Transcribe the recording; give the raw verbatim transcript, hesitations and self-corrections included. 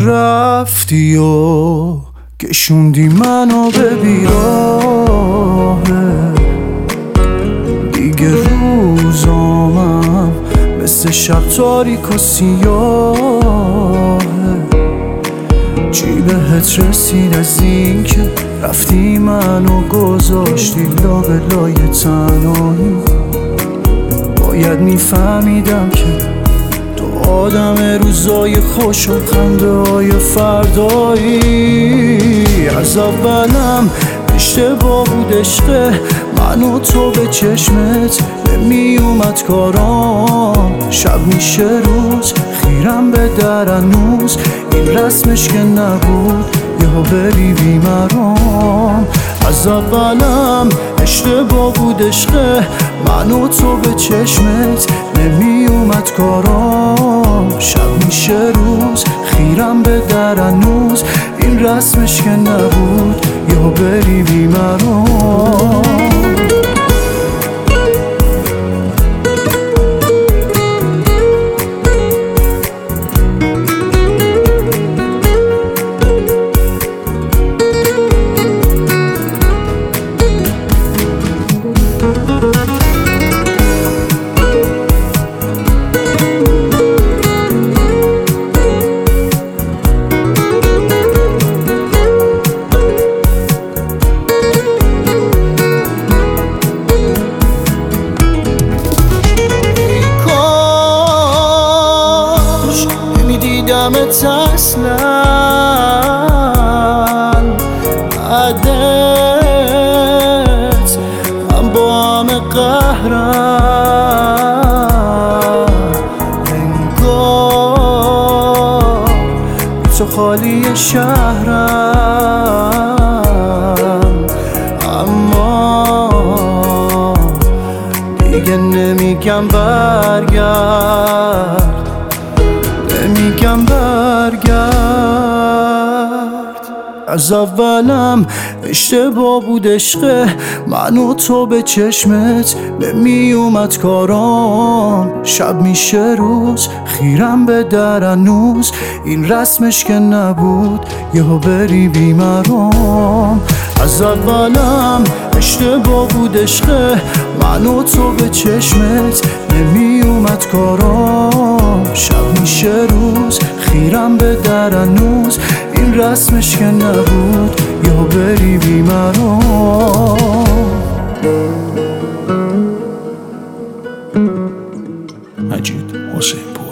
رفتی و کشوندی منو به بیراه، دیگه روزامم مثل شب تاریک و سیاه. چی بهت رسید از این که رفتی منو گذاشتی لا به لای تنهایی؟ باید میفهمیدم که تو آدم روزای خوش و خنده های فردایی. از اولم اشتباه بود عشقه من و تو، به چشمت نمی اومد کارام. شب میشه روز خیرم به در هنوز، این رسمش که نبود یهو بری بیمرام. از اولم اشتباه بود عشقه من و تو، به چشمت نمی اومد کارام. شب میشه روز خیرم به در هنوز، این رسمش که نبود یهو بری بیمرام. نمیدیدمت اصلا بعدت، من با همه قهرم. انگار تو خالی شهرم، اما دیگه نمیگم برگرد، نمیگم برگرد. از اولم اشتباه بود عشقه من و تو، به چشمت نمی اومد کارام. شب میشه روز خیرم به در هنوز، این رسمش که نبود یهو بری بیمرام. از اولم اشتباه بود عشقه من و تو، به چشمت نمی اومد کارام. شب میشه روز خیرم به در هنوز، این رسمش که نبود یهو بری بیمرام. مجید حسین پور.